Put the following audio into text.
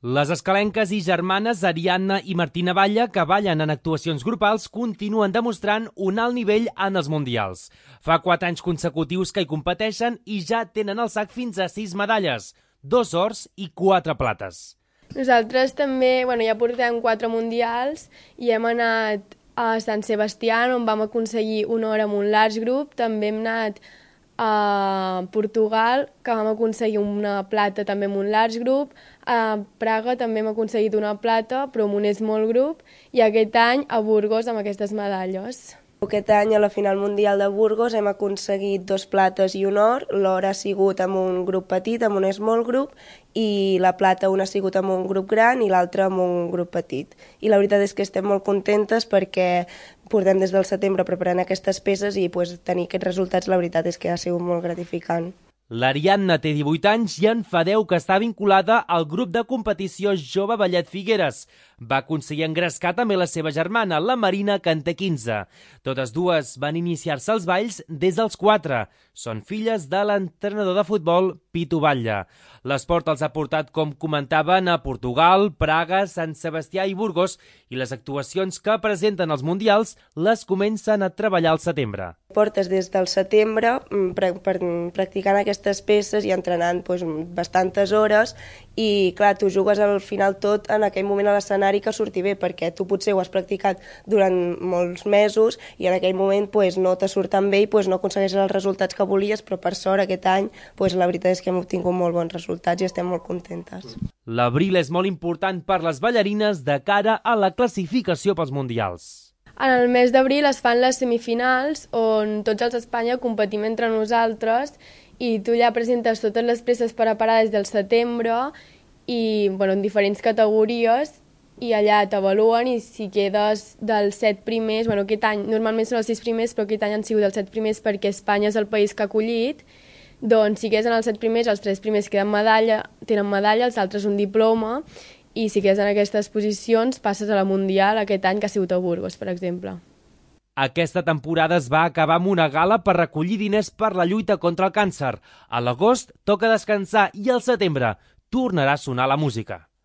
Les escalenques i germanes Ariadna i Martina Batlle, que ballen en actuacions grupals, continuen demostrant un alt nivell en els mundials. Fa 4 anys consecutius que hi competeixen i ja tenen al sac fins a 6 medalles, 2 ors i 4 plates. Nosaltres també ja portem 4 mundials i hem anat a Sant Sebastià, on vam aconseguir una or amb un large group. També hem anat a Portugal, que vam aconseguir una plata també amb un large group. A Praga també hem aconseguit una plata, però amb un small group. I aquest any a Burgos amb aquestes medalles. Aquest any a la final mundial de Burgos hem aconseguit 2 plates i un or. L'or ha sigut amb un grup petit, amb un small group, i la plata una ha sigut amb un grup gran i l'altra amb un grup petit. I la veritat és que estem molt contentes perquè portem des del setembre preparant aquestes peces i tenir aquests resultats la veritat és que ha sigut molt gratificant. L'Ariadna té 18 anys i en fa 10 que està vinculada al grup de competició Jove Ballet Figueres. Va aconseguir engrescar també la seva germana, la Marina, que en té 15. Totes dues van iniciar-se als balls des dels 4. Són filles de l'entrenador de futbol Pitu Batlle. L'esport els ha portat, com comentaven, a Portugal, Praga, Sant Sebastià i Burgos, i les actuacions que presenten als mundials les comencen a treballar al setembre. Portes des del setembre practicant aquestes peces i entrenant bastantes hores i clar, tu jugues al final tot en aquell moment a l'escenari que surti bé, perquè tu potser ho has practicat durant molts mesos i en aquell moment no te surt tan bé i no aconsegueixes els resultats que volies, però per sort aquest any la veritat és que hem obtingut molt bons resultats i estem molt contentes. L'abril és molt important per les ballarines de cara a la classificació pels mundials. En el mes d'abril es fan les semifinals on tots els d'Espanya competim entre nosaltres i tu ja presentes totes les peces preparades del setembre i en diferents categories i allà t'avaluen i si quedes dels 7 primers, aquest any normalment són els 6 primers però aquest any han sigut els 7 primers perquè Espanya és el país que ha acollit, doncs si quedes en els 7 primers, els 3 primers tenen medalla, els altres un diploma i si quedes en aquestes posicions passes a la Mundial aquest any que ha sigut a Burgos, per exemple. Aquesta temporada es va acabar amb una gala per recollir diners per la lluita contra el càncer. A l'agost toca descansar i al setembre tornarà a sonar la música.